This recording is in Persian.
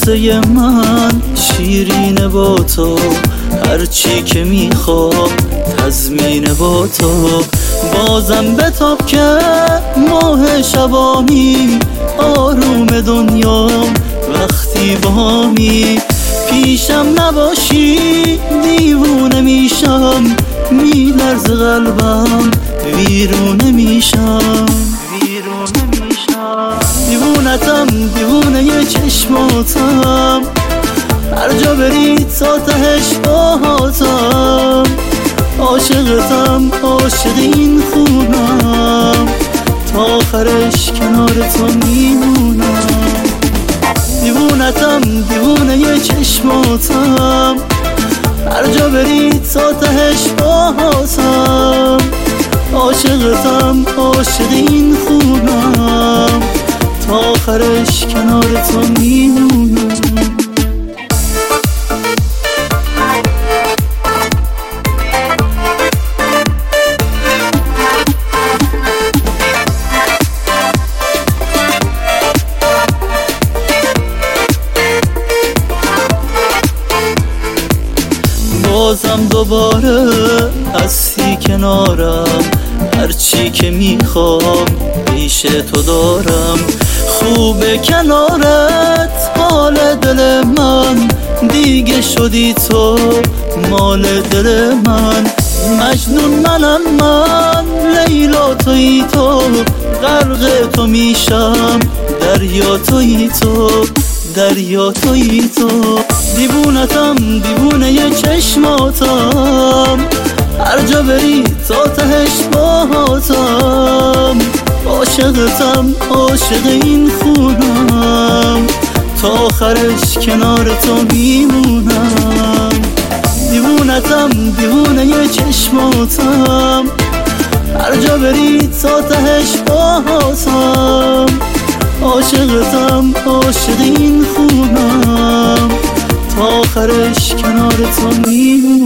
قصه من شیرینه با تو، هرچی که میخوام تضمینه با تو. بازم بتاب که ماه شبامی، آروم دنیام وقتی بامی. پیشم نباشی دیوونه میشم، میلرز قلبم ویرونه میشم. دیوونتم دیوونه ی چشماتم، هر جا بری تا تهش باهاتم. عاشقتم عاشق این خونم، تا آخرش کنار تو میمونم. دیوونتم دیوونه ی چشماتم، هر جا بری تا تهش باهاتم. عاشقتم عاشق این خونم، تا آخرش کنار تو میمونم. بازم دوباره هستی کنارم، هرچی که میخوام پیش تو دارم. خوبه کنارت حال دل من، دیگه شدی تو مال دل من. مجنون منم من، لیلا تویی تو، غرق تو میشم دریا تویی تو، دریا تویی تو. دیوونتم دیوونه ی چشماتم، هر جا بری تا تهش باهاتم. عاشقتم عاشق این خونم، تا آخرش کنار تو میمونم. دیوونتم دیوونه ی چشماتم، هر جا بری تا تهش باهاتم. عاشقتم عاشق این خونم، تا آخرش کنار تو میمونم.